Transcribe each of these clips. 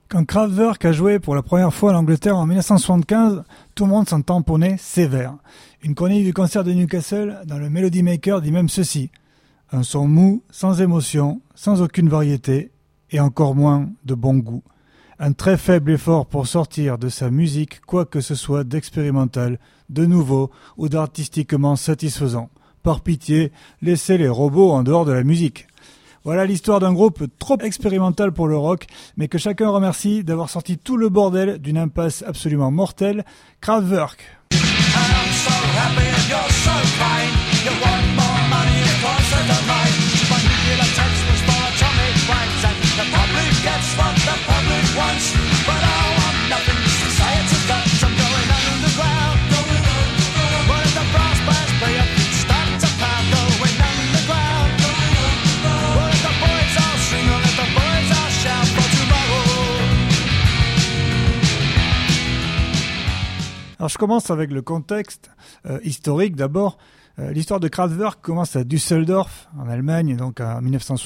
Quand Kraftwerk a joué pour la première fois en Angleterre en 1975, tout le monde s'en tamponnait sévère. Une chronique du concert de Newcastle dans le Melody Maker dit même ceci. Un son mou, sans émotion, sans aucune variété, et encore moins de bon goût. Un très faible effort pour sortir de sa musique quoi que ce soit d'expérimental, de nouveau ou d'artistiquement satisfaisant. Par pitié, laissez les robots en dehors de la musique. Voilà l'histoire d'un groupe trop expérimental pour le rock, mais que chacun remercie d'avoir sorti tout le bordel d'une impasse absolument mortelle, Kraftwerk. Alors je commence avec le contexte historique d'abord. L'histoire de Kraftwerk commence à Düsseldorf, en Allemagne, donc en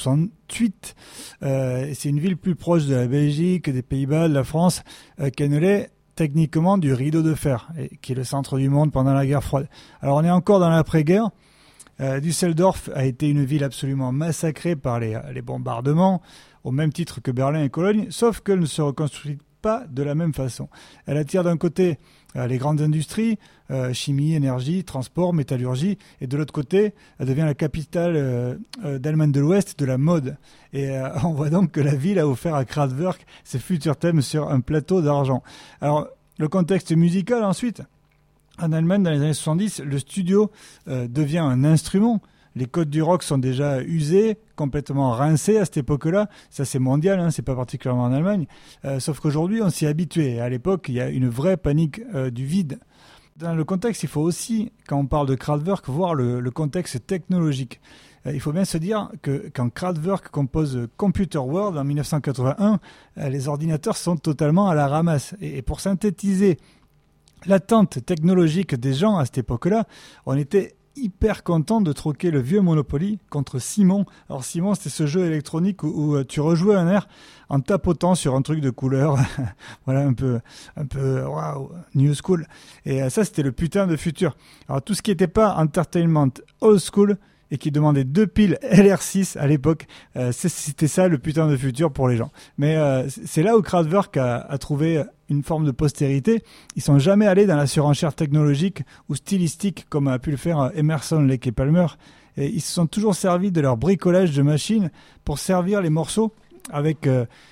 1968. C'est une ville plus proche de la Belgique, des Pays-Bas, de la France, qu'elle ne l'est techniquement du rideau de fer, qui est le centre du monde pendant la guerre froide. Alors on est encore dans l'après-guerre. Düsseldorf a été une ville absolument massacrée par les bombardements, au même titre que Berlin et Cologne, sauf qu'elle ne se reconstruit pas de la même façon. Elle attire d'un côté les grandes industries, chimie, énergie, transport, métallurgie, et de l'autre côté, elle devient la capitale d'Allemagne de l'Ouest de la mode. Et on voit donc que la ville a offert à Kraftwerk ses futurs thèmes sur un plateau d'argent. Alors, le contexte musical ensuite. En Allemagne, dans les années 70, le studio devient un instrument. Les codes du rock sont déjà usés, complètement rincés à cette époque-là. Ça, c'est mondial, c'est pas particulièrement en Allemagne. Sauf qu'aujourd'hui, on s'y est habitué. À l'époque, il y a une vraie panique du vide. Dans le contexte, il faut aussi, quand on parle de Kraftwerk, voir le contexte technologique. Il faut bien se dire que quand Kraftwerk compose Computer World en 1981, les ordinateurs sont totalement à la ramasse. Et pour synthétiser l'attente technologique des gens à cette époque-là, on était hyper content de troquer le vieux Monopoly contre Simon. Alors Simon, c'était ce jeu électronique où tu rejouais un air en tapotant sur un truc de couleur. Voilà, un peu wow, new school. Et ça, c'était le putain de futur. Alors tout ce qui n'était pas entertainment old school et qui demandait 2 piles LR6 à l'époque, c'était ça le putain de futur pour les gens. Mais c'est là où Kraftwerk a trouvé une forme de postérité. Ils sont jamais allés dans la surenchère technologique ou stylistique comme a pu le faire Emerson, Lake et Palmer. Et ils se sont toujours servis de leur bricolage de machines pour servir les morceaux avec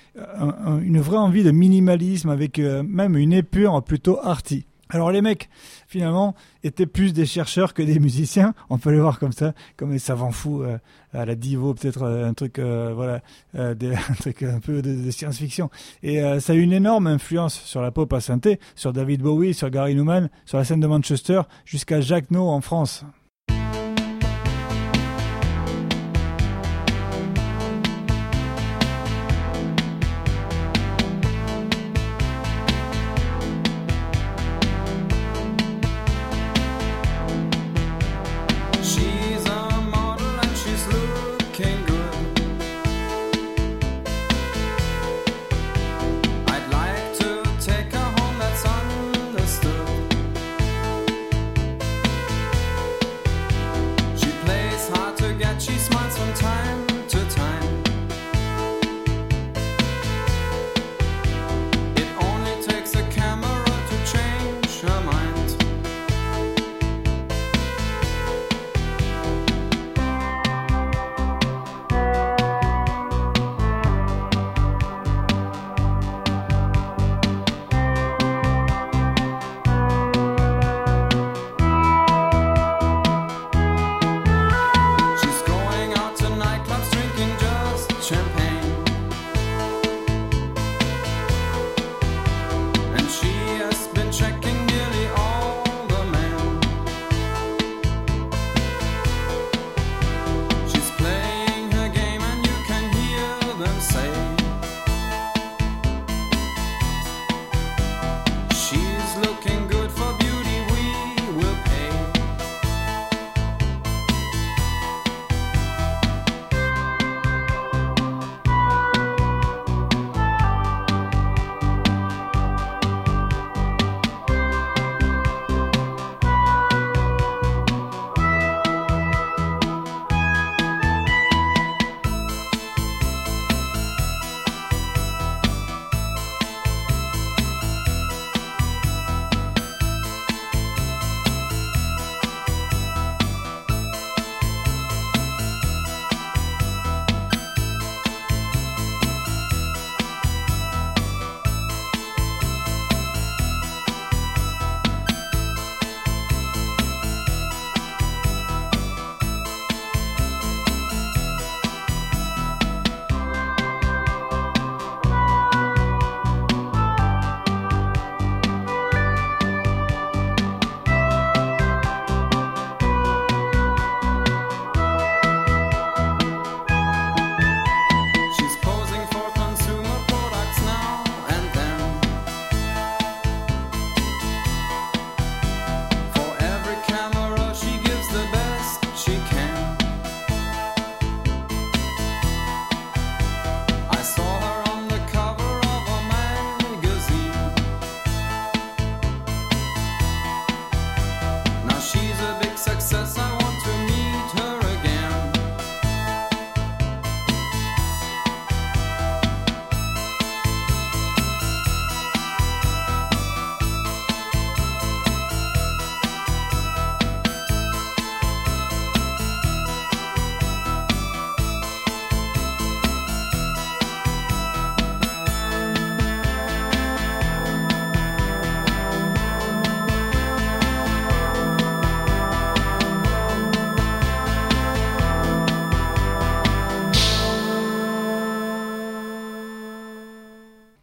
une vraie envie de minimalisme, avec même une épure plutôt arty. Alors les mecs, finalement, étaient plus des chercheurs que des musiciens. On peut les voir comme ça, comme des savants fous à la Divo, peut-être un truc, un truc un peu de science-fiction. Et ça a eu une énorme influence sur la pop à synthé, sur David Bowie, sur Gary Numan, sur la scène de Manchester, jusqu'à Jacques No en France.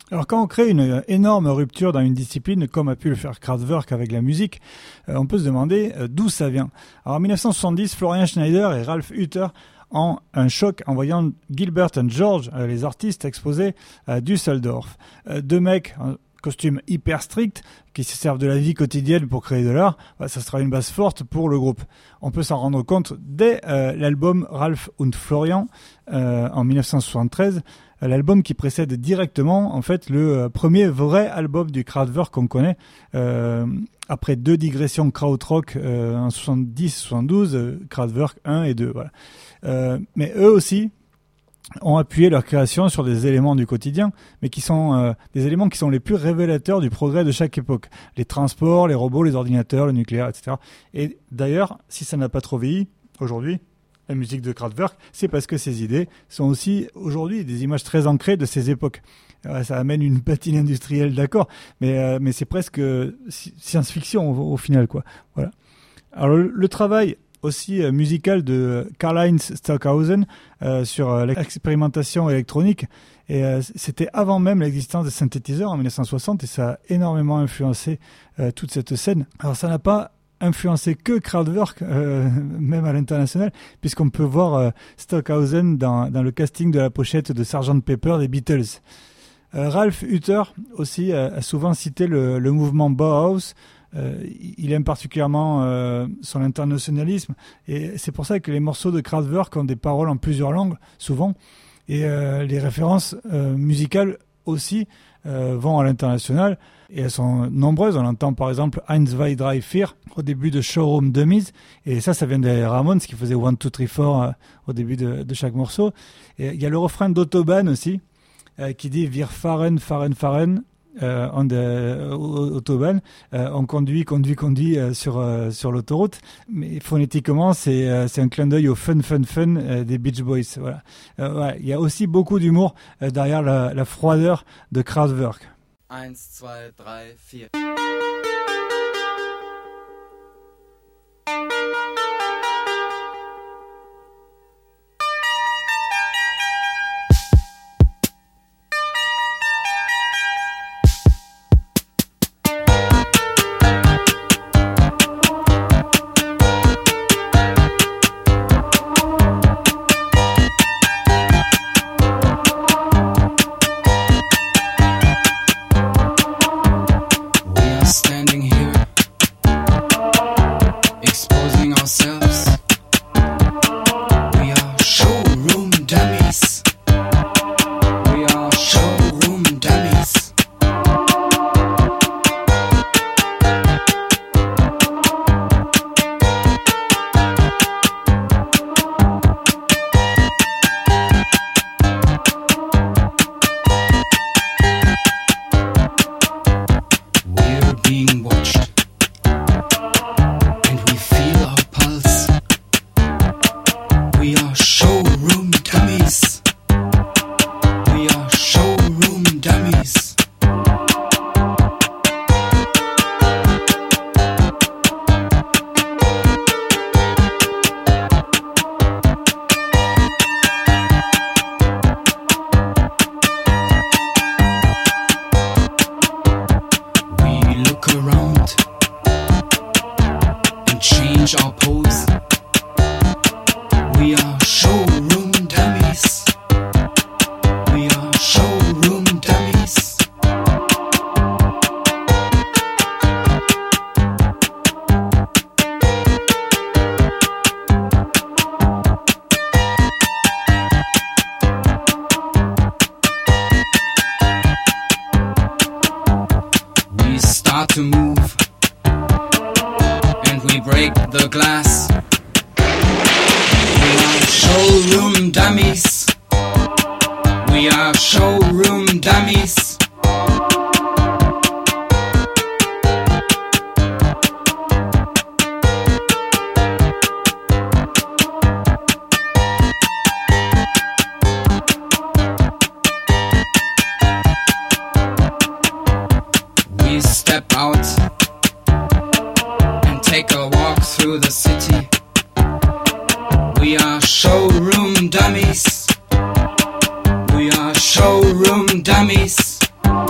Alors quand on crée une énorme rupture dans une discipline, comme a pu le faire Kraftwerk avec la musique, on peut se demander d'où ça vient. Alors en 1970, Florian Schneider et Ralf Hütter ont un choc en voyant Gilbert et George, les artistes, exposés à Düsseldorf. Deux mecs en costume hyper strict, qui se servent de la vie quotidienne pour créer de l'art, ça sera une base forte pour le groupe. On peut s'en rendre compte dès l'album Ralf und Florian en 1973, l'album qui précède directement en fait le premier vrai album du Kraftwerk qu'on connaît, après deux digressions krautrock en 70-72, Kraftwerk 1 et 2. Voilà. Mais eux aussi ont appuyé leur création sur des éléments du quotidien, mais qui sont des éléments qui sont les plus révélateurs du progrès de chaque époque. Les transports, les robots, les ordinateurs, le nucléaire, etc. Et d'ailleurs, si ça n'a pas trop vieilli, aujourd'hui, la musique de Kraftwerk, c'est parce que ces idées sont aussi, aujourd'hui, des images très ancrées de ces époques. Ça amène une patine industrielle, d'accord, mais c'est presque science-fiction au final, quoi. Voilà. Alors, le travail aussi musical de Karl-Heinz Stockhausen sur l'expérimentation électronique. Et c'était avant même l'existence des synthétiseurs en 1960 et ça a énormément influencé toute cette scène. Alors ça n'a pas influencé que Kraftwerk, même à l'international, puisqu'on peut voir Stockhausen dans le casting de la pochette de Sgt Pepper des Beatles. Ralf Hütter aussi a souvent cité le mouvement Bauhaus. Il aime particulièrement son internationalisme et c'est pour ça que les morceaux de Kraftwerk ont des paroles en plusieurs langues souvent et les références musicales aussi vont à l'international et elles sont nombreuses. On entend par exemple 1, 2, 3, 4 au début de Showroom Dummies et ça vient des Ramones qui faisaient 1, 2, 3, 4 au début de chaque morceau. Et il y a le refrain d'Autobahn aussi qui dit Wir fahren, fahren, fahren on the Autobahn, on conduit sur l'autoroute, mais phonétiquement c'est un clin d'œil au fun des Beach Boys. Voilà. Ouais, il y a aussi beaucoup d'humour derrière la froideur de Kraftwerk. 1, 2, 3, 4. To move and we break the glass. We are showroom dummies. We are showroom dummies. We step out and take a walk through the city. We are showroom dummies. We are showroom dummies.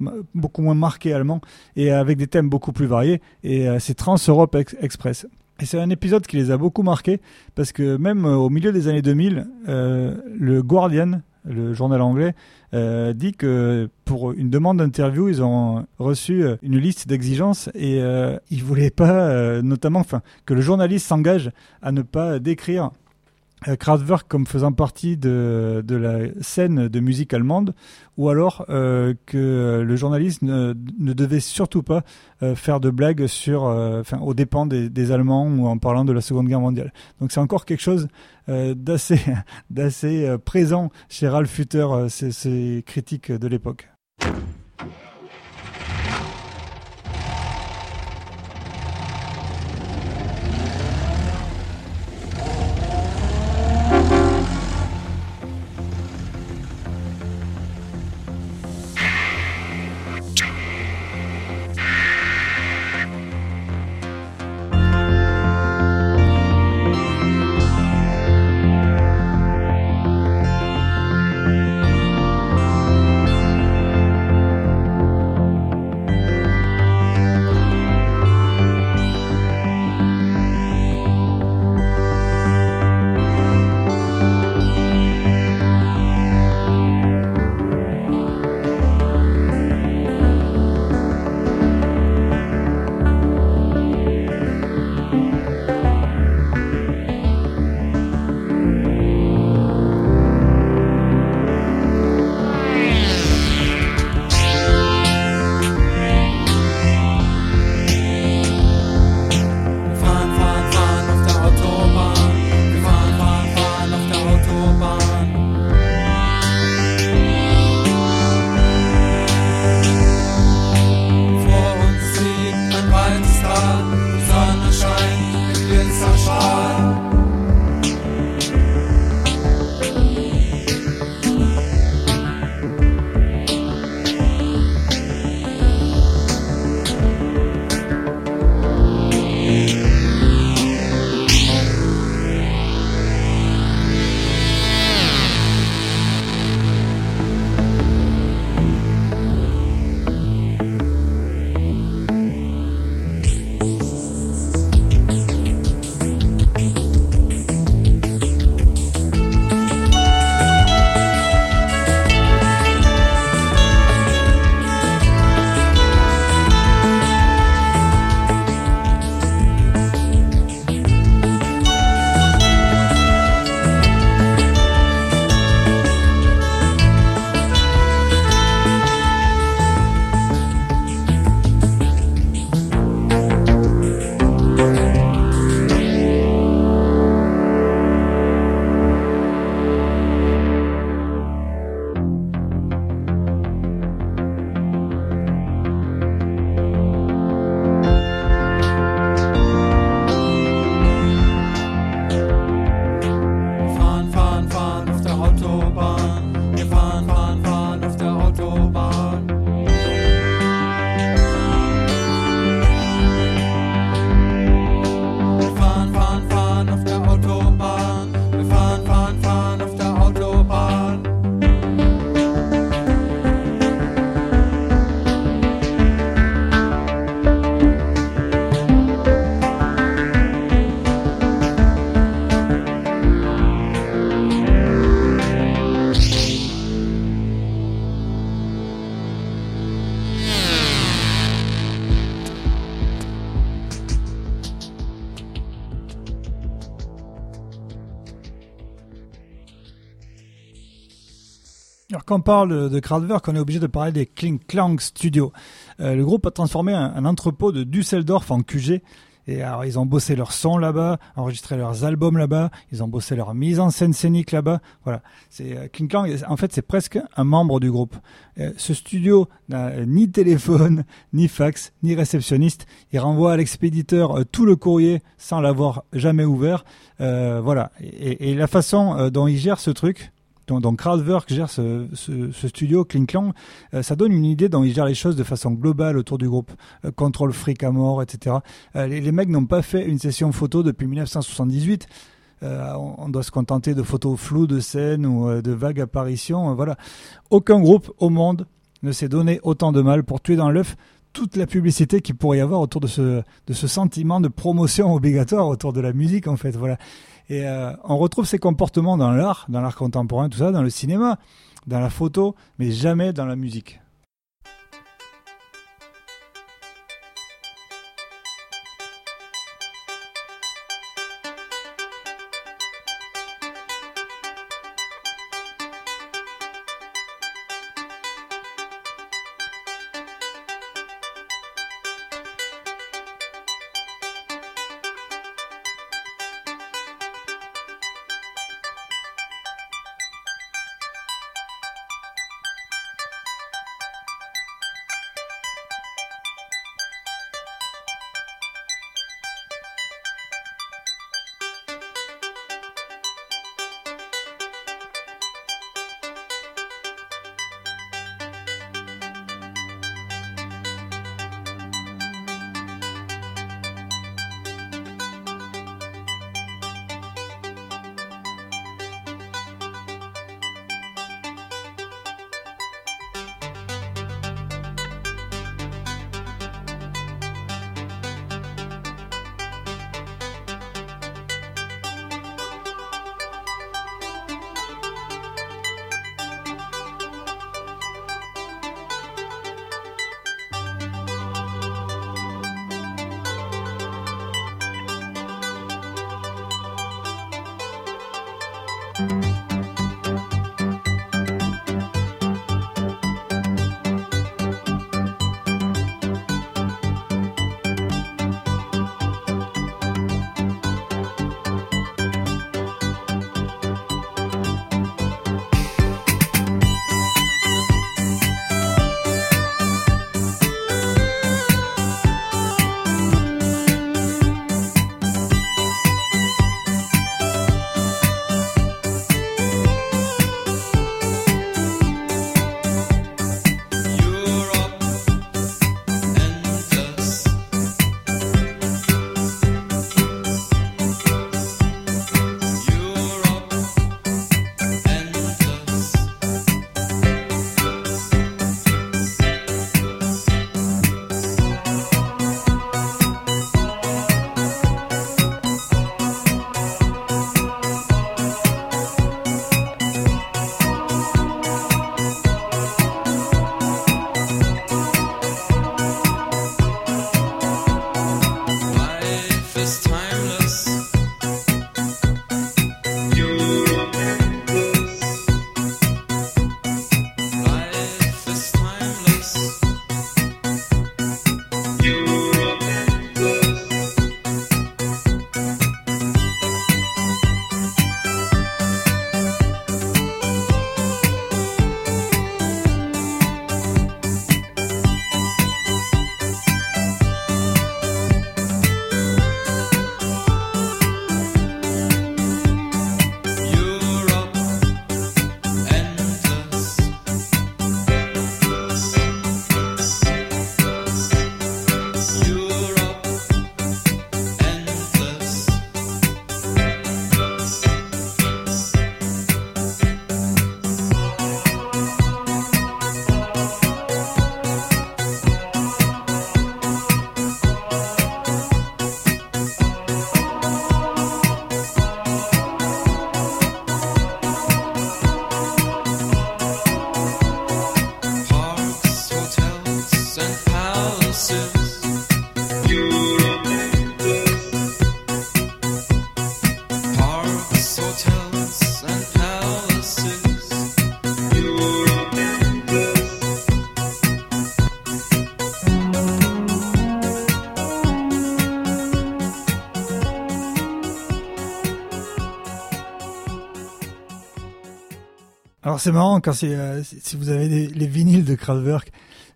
beaucoup moins marqué allemand, et avec des thèmes beaucoup plus variés. Et c'est Trans-Europe Express. Et c'est un épisode qui les a beaucoup marqués, parce que même au milieu des années 2000, le Guardian, le journal anglais, dit que pour une demande d'interview, ils ont reçu une liste d'exigences et ils voulaient pas, notamment, que le journaliste s'engage à ne pas décrire Kraftwerk comme faisant partie de la scène de musique allemande, ou alors que le journaliste ne devait surtout pas faire de blagues aux dépens des Allemands ou en parlant de la Seconde Guerre mondiale. Donc c'est encore quelque chose d'assez présent chez Ralf Hütter, ces critiques de l'époque. Alors quand on parle de Kraftwerk, on est obligé de parler des Kling Klang Studios. Le groupe a transformé un entrepôt de Düsseldorf en QG. Et alors, ils ont bossé leur son là-bas, enregistré leurs albums là-bas, ils ont bossé leur mise en scène scénique là-bas. Voilà. Kling Klang, en fait, c'est presque un membre du groupe. Ce studio n'a ni téléphone, ni fax, ni réceptionniste. Il renvoie à l'expéditeur tout le courrier sans l'avoir jamais ouvert. Voilà. Et la façon dont il gère ce truc, donc Kraftwerk gère ce studio Kling Klang, ça donne une idée dont ils gèrent les choses de façon globale autour du groupe. Contrôle fric à mort, etc. Les mecs n'ont pas fait une session photo depuis 1978. On doit se contenter de photos floues de scènes ou de vagues apparitions. Voilà. Aucun groupe au monde ne s'est donné autant de mal pour tuer dans l'œuf toute la publicité qu'il pourrait y avoir autour de ce sentiment de promotion obligatoire autour de la musique, en fait. Voilà. Et on retrouve ces comportements dans l'art contemporain, tout ça, dans le cinéma, dans la photo, mais jamais dans la musique. Alors c'est marrant quand si vous avez les vinyles de Kraftwerk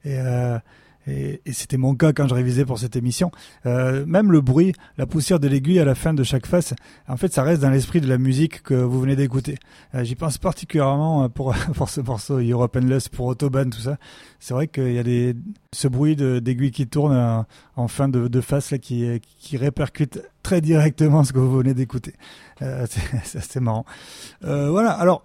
et c'était mon cas quand je révisais pour cette émission, même le bruit, la poussière de l'aiguille à la fin de chaque face, en fait ça reste dans l'esprit de la musique que vous venez d'écouter. J'y pense particulièrement pour ce morceau Europe Endless, pour Autobahn, tout ça. C'est vrai qu'il y a ce bruit d'aiguille qui tourne en fin de face là, qui répercute très directement ce que vous venez d'écouter. C'est assez marrant. Voilà, alors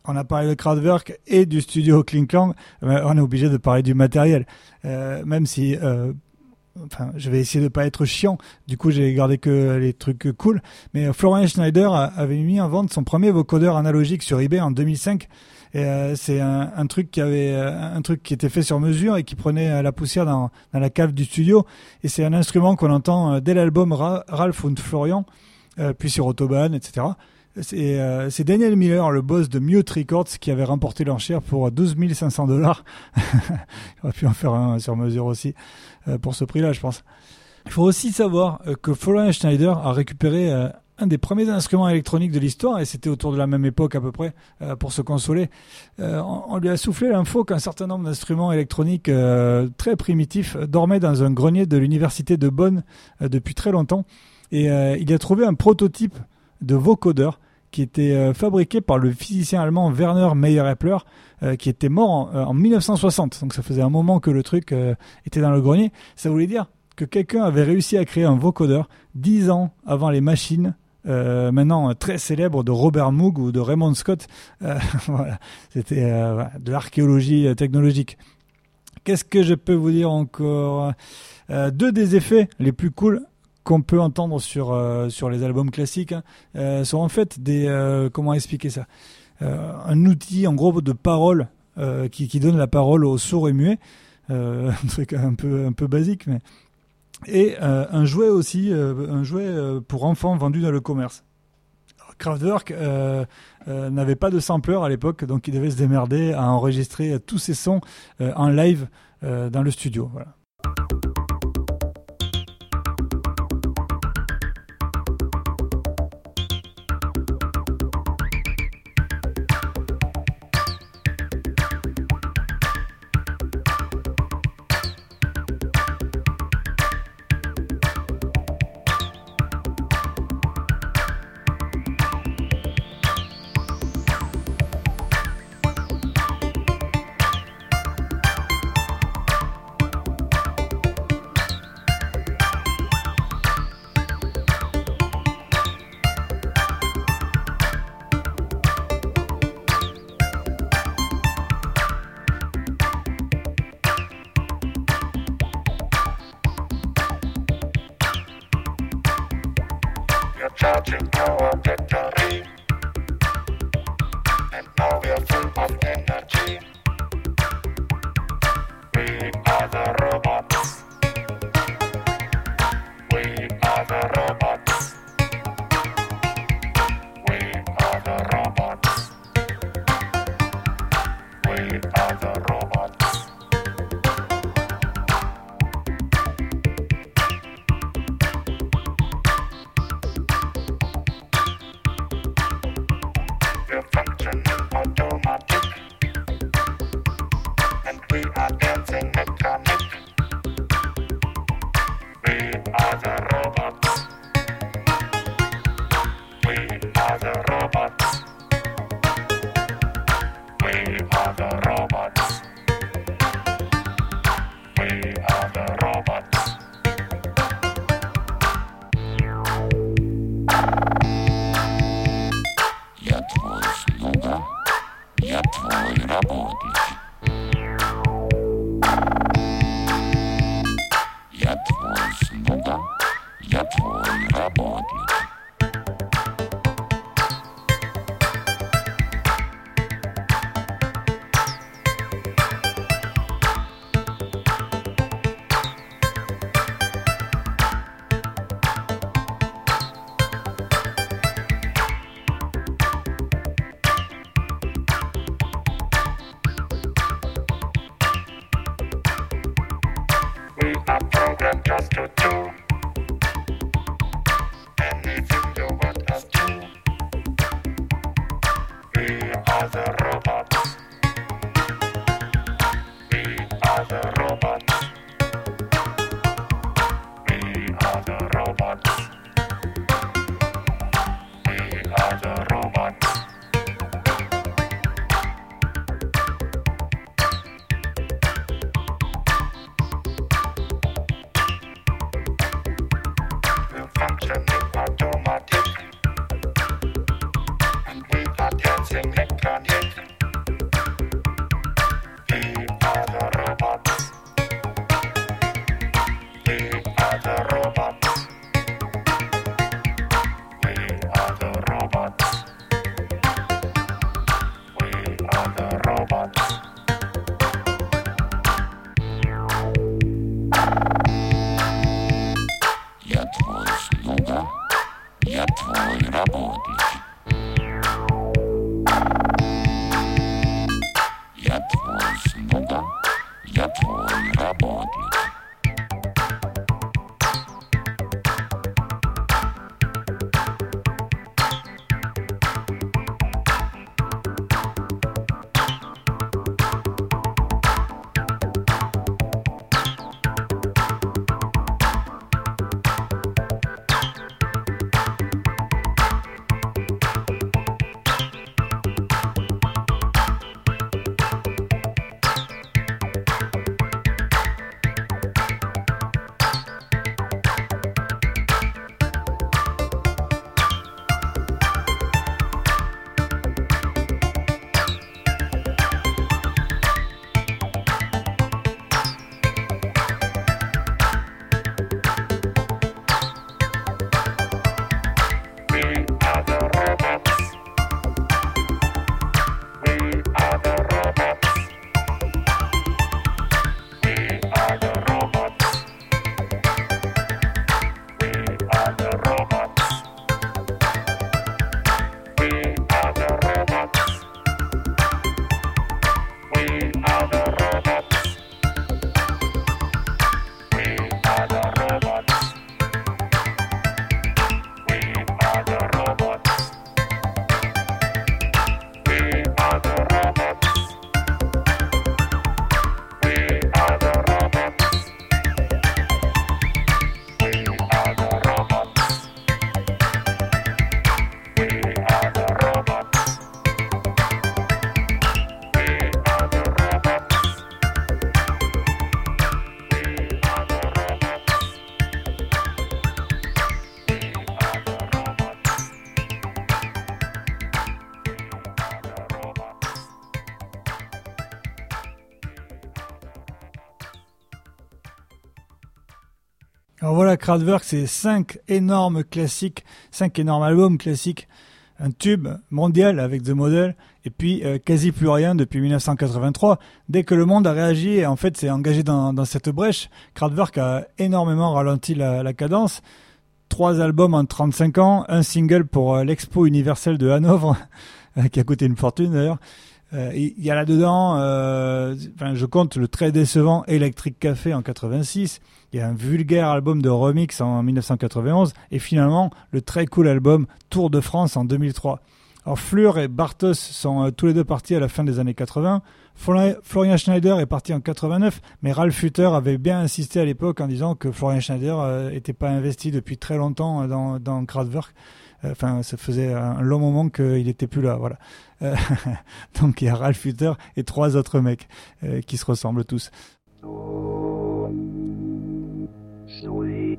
on a parlé de Kraftwerk et du studio Kling Klang, on est obligé de parler du matériel. Même si, je vais essayer de pas être chiant, du coup j'ai gardé que les trucs cool. Mais Florian Schneider avait mis en vente son premier vocodeur analogique sur eBay en 2005. Et c'est un truc qui était fait sur mesure et qui prenait la poussière dans la cave du studio. Et c'est un instrument qu'on entend dès l'album Ralph und Florian, puis sur Autobahn, etc. C'est Daniel Miller, le boss de Mute Records, qui avait remporté l'enchère pour $12 500. Il aurait pu en faire un sur mesure aussi, pour ce prix-là, je pense. Il faut aussi savoir que Florian Schneider a récupéré un des premiers instruments électroniques de l'histoire, et c'était autour de la même époque à peu près, pour se consoler. On lui a soufflé l'info qu'un certain nombre d'instruments électroniques très primitifs dormaient dans un grenier de l'université de Bonn depuis très longtemps. Et il a trouvé un prototype de vocodeur qui était fabriqué par le physicien allemand Werner Meyer-Eppler, qui était mort en 1960. Donc ça faisait un moment que le truc était dans le grenier. Ça voulait dire que quelqu'un avait réussi à créer un vocodeur 10 ans avant les machines maintenant très célèbres de Robert Moog ou de Raymond Scott. Voilà. C'était de l'archéologie technologique. Qu'est-ce que je peux vous dire encore ? Deux des effets les plus cool qu'on peut entendre sur les albums classiques sont en fait des comment expliquer ça, un outil en gros de parole qui donne la parole aux sourds et muets, un truc un peu basique, mais et un jouet aussi, un jouet pour enfants vendu dans le commerce. Kraftwerk n'avait pas de sampler à l'époque, donc il devait se démerder à enregistrer tous ses sons en live dans le studio. Voilà. Charging our battery, and now we are full of energy. We are the robots. We are the robots. We are the robots. We are the robots. We're functioning automatic, and we are dancing mechanic. We are the robots. We are the robots. We are the robots. We are the robots. Я твой слуга, я твой работник. Я твой слуга, я твой работник. We are programmed just to do, and работать. Я твой слуга, я твой работник. Alors voilà, Kraftwerk, c'est 5 énormes classiques, 5 énormes albums classiques, un tube mondial avec The Model, et puis quasi plus rien depuis 1983. Dès que le monde a réagi et en fait s'est engagé dans cette brèche, Kraftwerk a énormément ralenti la cadence. 3 albums en 35 ans, un single pour l'Expo universelle de Hanovre, qui a coûté une fortune d'ailleurs. Il y a là-dedans, je compte le très décevant Electric Café en 86, il y a un vulgaire album de remix en 1991, et finalement le très cool album Tour de France en 2003. Alors Flür et Bartos sont tous les deux partis à la fin des années 80. Florian Schneider est parti en 89, mais Ralf Hütter avait bien insisté à l'époque en disant que Florian Schneider n'était pas investi depuis très longtemps dans Kraftwerk. Ça faisait un long moment qu'il n'était plus là, voilà. Donc il y a Ralf Hütter et 3 autres mecs qui se ressemblent tous. Sweet.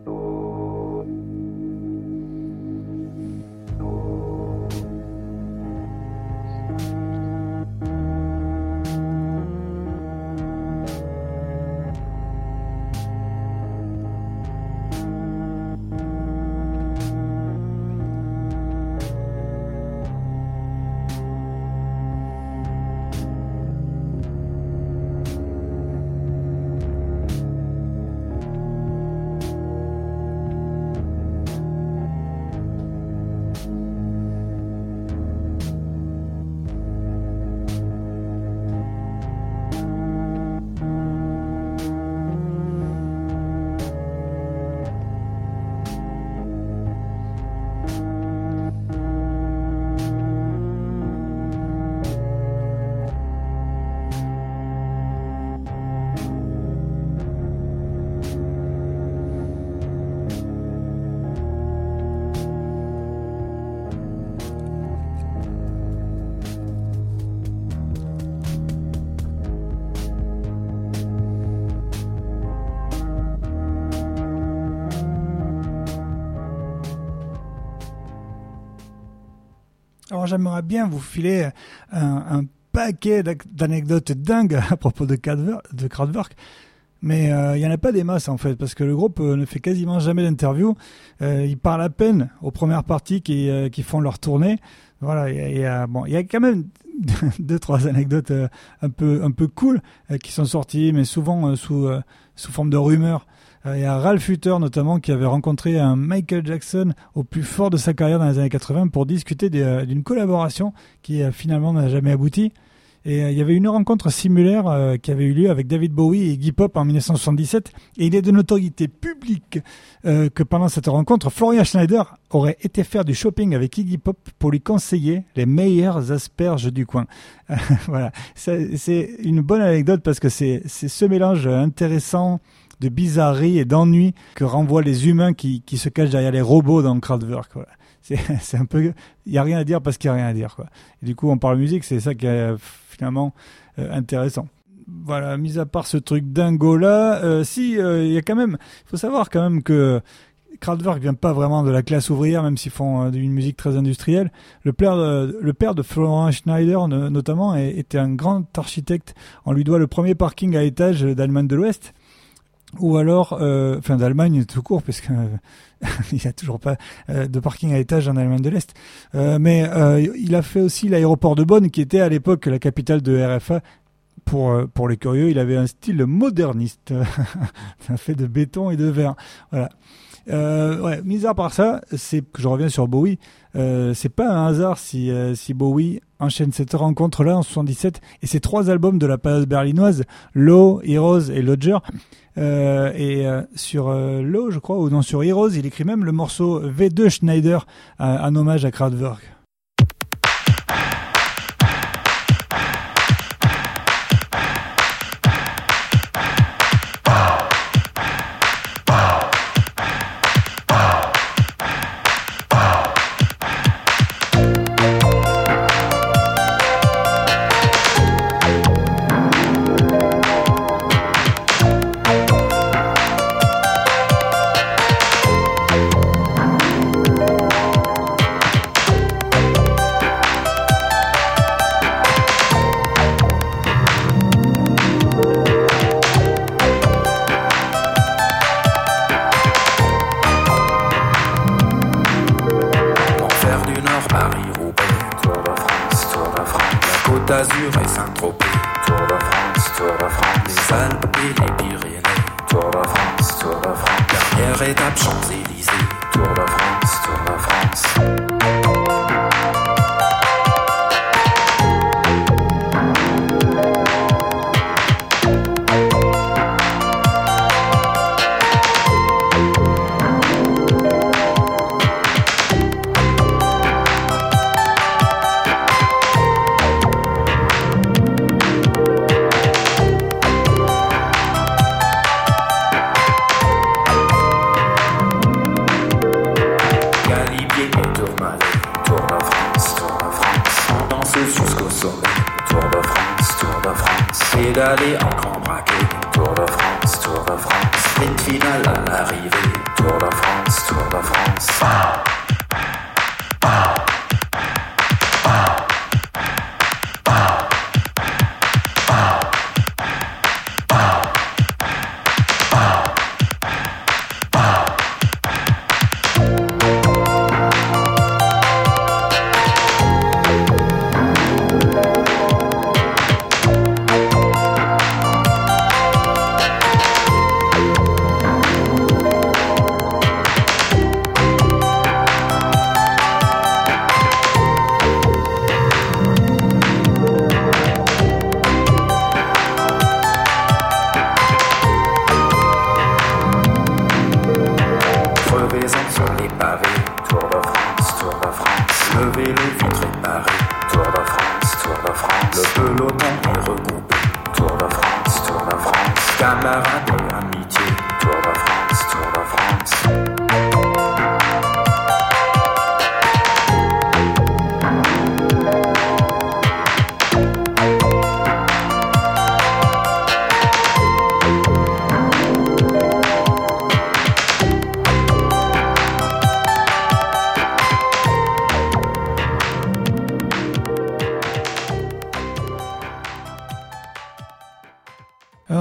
Alors j'aimerais bien vous filer un paquet d'anecdotes dingues à propos de Kraftwerk, mais il n'y en a pas des masses en fait, parce que le groupe ne fait quasiment jamais d'interviews. Ils parlent à peine aux premières parties qui font leur tournée. Voilà, il y a quand même 2-3 anecdotes un peu cool qui sont sorties, mais souvent sous forme de rumeurs. Il y a Ralph Hutter notamment qui avait rencontré un Michael Jackson au plus fort de sa carrière dans les années 80 pour discuter d'une collaboration qui finalement n'a jamais abouti. Et il y avait une rencontre similaire qui avait eu lieu avec David Bowie et Iggy Pop en 1977. Et il est de notoriété publique que pendant cette rencontre, Florian Schneider aurait été faire du shopping avec Iggy Pop pour lui conseiller les meilleures asperges du coin. Voilà, c'est une bonne anecdote parce que c'est ce mélange intéressant de bizarrerie et d'ennui que renvoient les humains qui se cachent derrière les robots dans Kraftwerk. Voilà. C'est un peu, il y a rien à dire parce qu'il y a rien à dire, quoi. Et du coup, on parle musique, c'est ça qui est finalement intéressant. Voilà, mis à part ce truc dingo là, il y a quand même, il faut savoir quand même que Kraftwerk vient pas vraiment de la classe ouvrière, même s'ils font une musique très industrielle. Le père de Florian Schneider notamment était un grand architecte. On lui doit le premier parking à étage d'Allemagne de l'Ouest. Ou alors, d'Allemagne tout court, parce que il n'y a toujours pas de parking à étage en Allemagne de l'Est. Mais il a fait aussi l'aéroport de Bonn, qui était à l'époque la capitale de RFA. Pour les curieux, il avait un style moderniste, fait de béton et de verre. Voilà. Mis à part ça, c'est que je reviens sur Bowie. C'est pas un hasard si Bowie enchaîne cette rencontre-là en 77 et ces 3 albums de la période berlinoise, Low, Heroes et Lodger. Sur Low, je crois, ou non, sur Heroes, il écrit même le morceau V2 Schneider en hommage à Kraftwerk. d'Azur et Saint-Tropez, Tour de France, les Alpes et les Pyrénées, Tour de France, dernière étape Champs-Élysées, Tour de France, pédaler en grand braquet, Tour de France, sprint final à l'arrivée, Tour de France,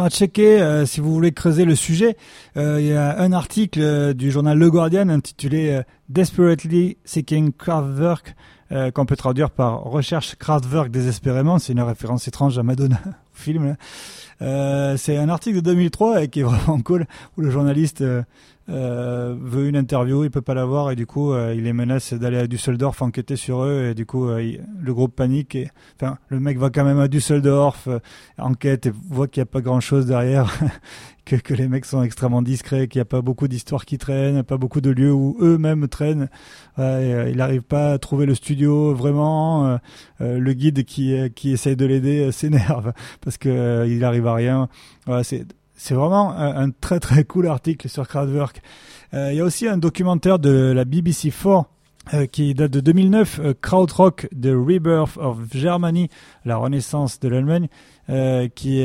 à checker si vous voulez creuser le sujet. Il y a un article du journal Le Guardian intitulé Desperately Seeking Kraftwerk, qu'on peut traduire par Recherche Kraftwerk désespérément. C'est une référence étrange à Madonna au film, là. C'est un article de 2003 qui est vraiment cool, où le journaliste veut une interview, il peut pas l'avoir et du coup il les menace d'aller à Düsseldorf enquêter sur eux et du coup le groupe panique et enfin le mec va quand même à Düsseldorf, enquête et voit qu'il y a pas grand chose derrière, que les mecs sont extrêmement discrets, qu'il y a pas beaucoup d'histoires qui traînent, pas beaucoup de lieux où eux-mêmes traînent. Il arrive pas à trouver le studio vraiment. Le guide qui essaye de l'aider s'énerve parce que il arrive à rien. Voilà, c'est vraiment un très très cool article sur Kraftwerk. Il y a aussi un documentaire de la BBC4 qui date de 2009, Krautrock, The Rebirth of Germany, la renaissance de l'Allemagne, qui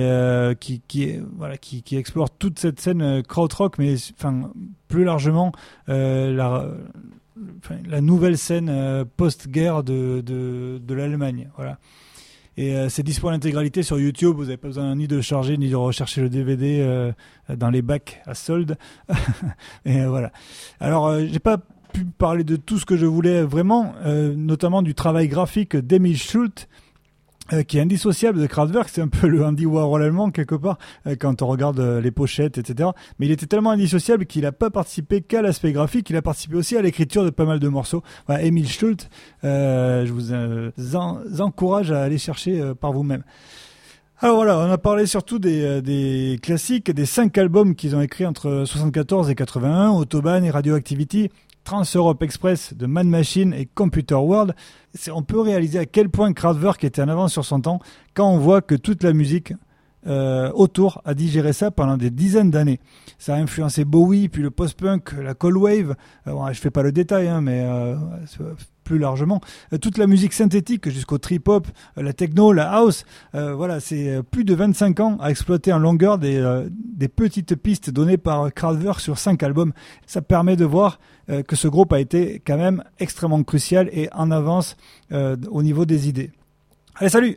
explore toute cette scène krautrock, mais enfin plus largement la nouvelle scène post-guerre de l'Allemagne. Voilà. Et c'est dispo en intégralité sur YouTube. Vous n'avez pas besoin ni de le charger ni de rechercher le DVD dans les bacs à solde. Et voilà. Alors, j'ai pas pu parler de tout ce que je voulais vraiment, notamment du travail graphique d'Emil Schult, qui est indissociable de Kraftwerk. C'est un peu le Andy Warhol allemand quelque part quand on regarde les pochettes, etc. Mais il était tellement indissociable qu'il n'a pas participé qu'à l'aspect graphique, il a participé aussi à l'écriture de pas mal de morceaux. Voilà, Emil Schult, je vous encourage à aller chercher par vous-même. Alors voilà, on a parlé surtout des classiques, des 5 albums qu'ils ont écrits entre 74 et 81, Autobahn et Radioactivity, Trans-Europe Express de Man Machine et Computer World. On peut réaliser à quel point Kraftwerk était en avance sur son temps quand on voit que toute la musique autour a digéré ça pendant des dizaines d'années. Ça a influencé Bowie, puis le post-punk, la cold wave. Je fais pas le détail, mais plus largement toute la musique synthétique jusqu'au trip-hop, la techno, la house. Voilà, c'est plus de 25 ans à exploiter en longueur des petites pistes données par Kraftwerk sur 5 albums. Ça permet de voir que ce groupe a été quand même extrêmement crucial et en avance au niveau des idées. Allez, salut!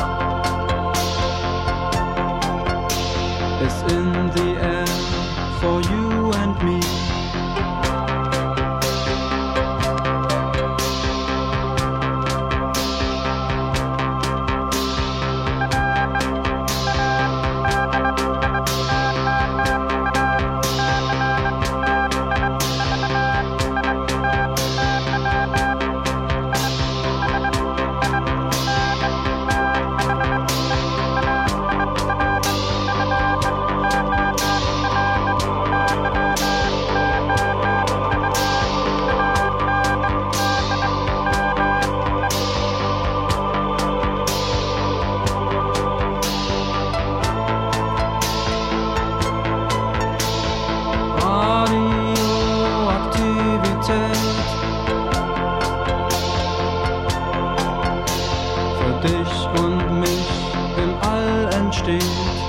It's in the air for entsteht.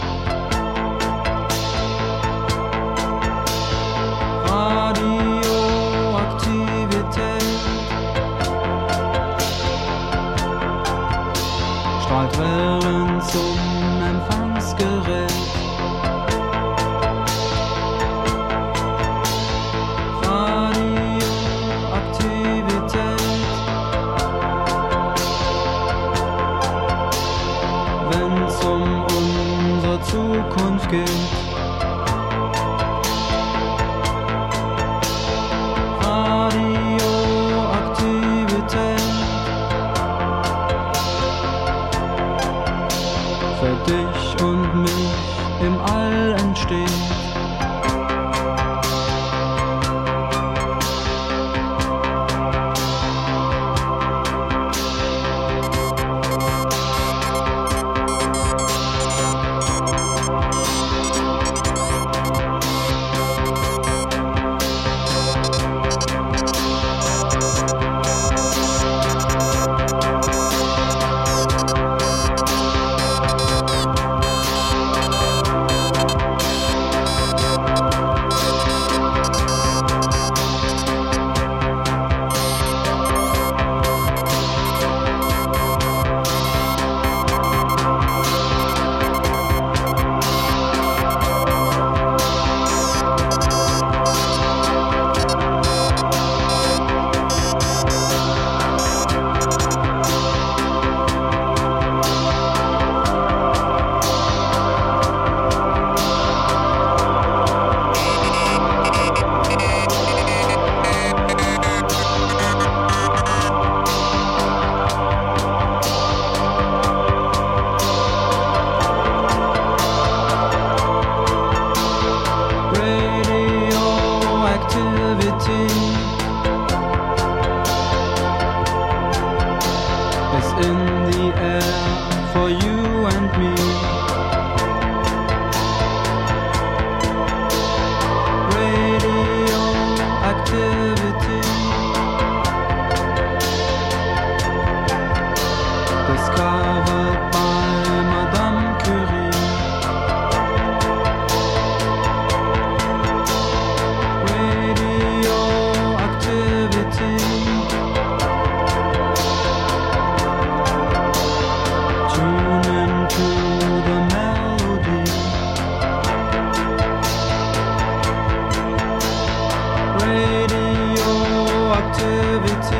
Radioaktivität strahlt Wellen zum Empfangsgerät. Radioaktivität, wenn's um unsere Zukunft geht. Für dich und mich im All entsteht.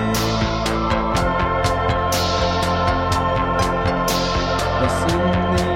Radioaktivität, was in die